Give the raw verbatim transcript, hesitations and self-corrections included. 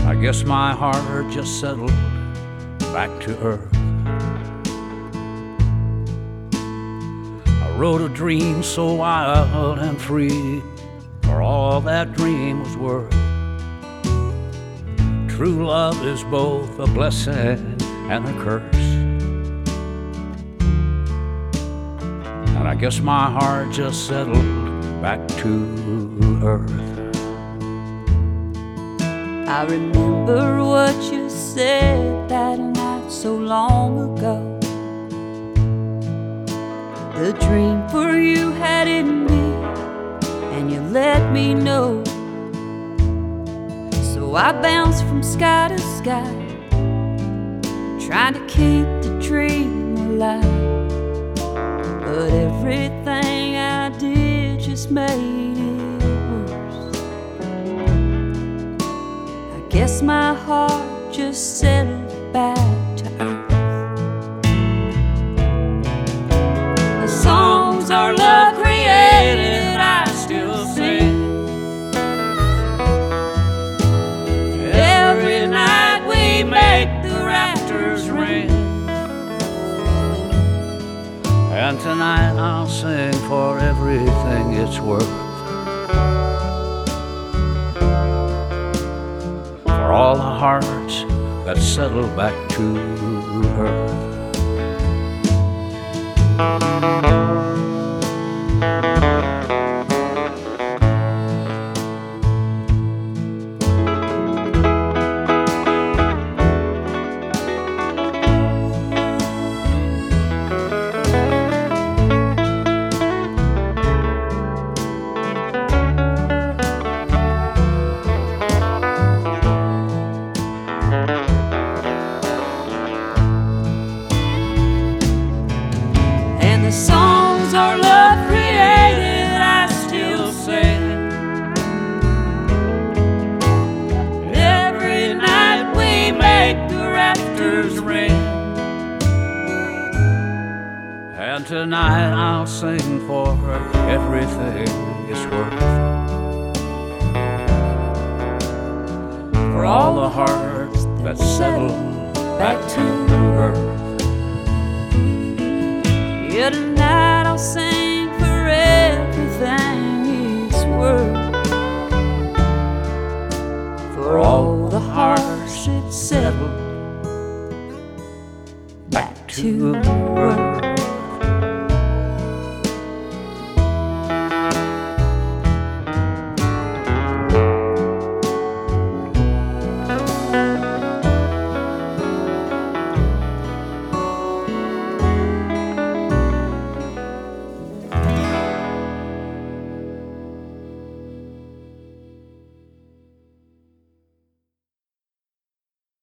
I guess my heart just settled back to earth. I wrote a dream so wild and free, for all that dream was worth. True love is both a blessing and a curse, and I guess my heart just settled back to earth. I remember what you said that night so long ago. The dream for you had ended, and you let me know. So I bounced from sky to sky, trying to keep the dream alive. But everything I did just made it worse. I guess my heart just settled back to earth. The songs our love created, I still sing. Every night we make the rafters ring, and tonight I'll sing for everything it's worth. For all the hearts that settle back to earth. the songs our love created, I still sing. Every night we make the rafters ring, and tonight I'll sing for everything it's worth. For all the hearts that settle back to earth. Yeah, tonight I'll sing for everything it's worth. For all the hearts that settle back to earth.